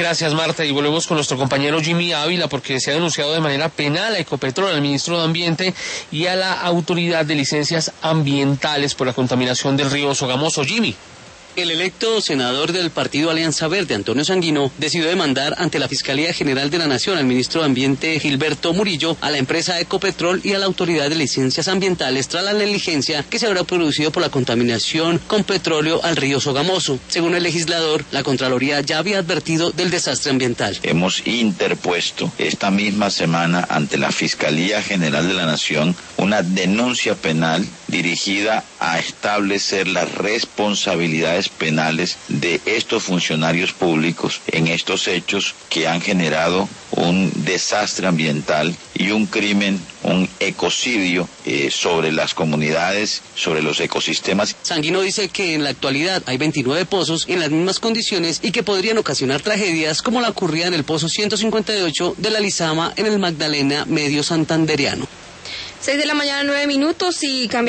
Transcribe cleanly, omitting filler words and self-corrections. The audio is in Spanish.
Gracias, Marta, y volvemos con nuestro compañero Jimmy Ávila, porque se ha denunciado de manera penal a Ecopetrol, al ministro de Ambiente y a la Autoridad de Licencias Ambientales por la contaminación del río Sogamoso. Jimmy. El electo senador del partido Alianza Verde, Antonio Sanguino, decidió demandar ante la Fiscalía General de la Nación al ministro de Ambiente, Gilberto Murillo, a la empresa Ecopetrol y a la Autoridad de Licencias Ambientales tras la negligencia que se habrá producido por la contaminación con petróleo al río Sogamoso. Según el legislador, la Contraloría ya había advertido del desastre ambiental. Hemos interpuesto esta misma semana ante la Fiscalía General de la Nación una denuncia penal dirigida a establecer las responsabilidades penales de estos funcionarios públicos en estos hechos que han generado un desastre ambiental y un crimen, un ecocidio sobre las comunidades, sobre los ecosistemas. Sanguino dice que en la actualidad hay 29 pozos en las mismas condiciones y que podrían ocasionar tragedias como la ocurrida en el pozo 158 de la Lizama en el Magdalena Medio Santanderiano. 6 de la mañana, 9 minutos y